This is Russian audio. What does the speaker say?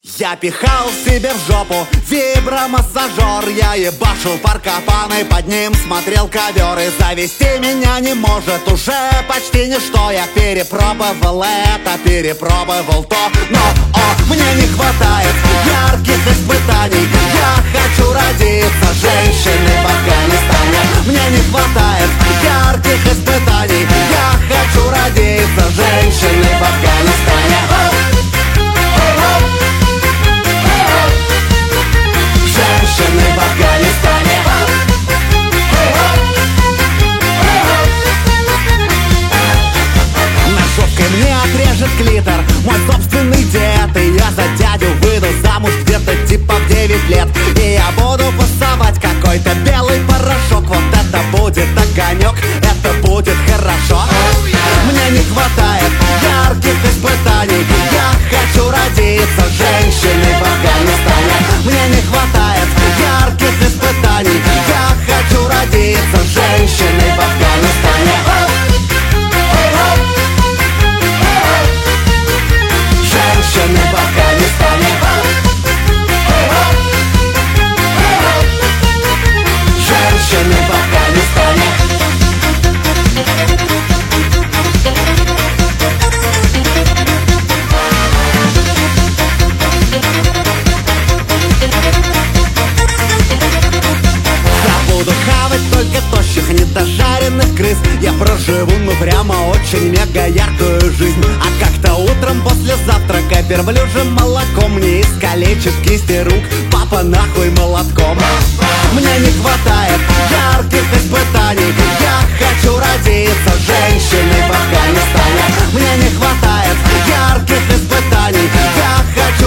Я пихал себе в жопу вибромассажер. Я ебашил паркопаны, под ним смотрел ковер. И завести меня не может уже почти ничто. Я перепробовал это, перепробовал то, но мне не хватает ярких испытаний. Я хочу родиться женщиной в Афганистане. Мне не хватает ярких испытаний. Я хочу родиться женщиной в Афганистане. Женщины в Афганистане. Ножовкой мне отрежет клитор мой собственный дед. И я за дядю выйду замуж где-то типа в 9 лет. И я буду пасовать какой-то белый порошок. Вот это будет огонек, это будет хорошо. Мне не хватает ярких испытаний. Я хочу родиться женщиной в Афганистане. Мне не хватает ярких испытаний. Я хочу родиться женщиной в Афганистане. Женщины в Афганистане. Женщины в Афганистане. Буду хавать только тощих, недожаренных крыс. Я проживу, ну прямо очень мега яркую жизнь. А как-то утром после завтрака верблюжьим молоком мне искалечит кисти рук папа нахуй молотком. Мне не хватает ярких испытаний. Я хочу родиться женщиной в Афганистане. Мне не хватает ярких испытаний. Я хочу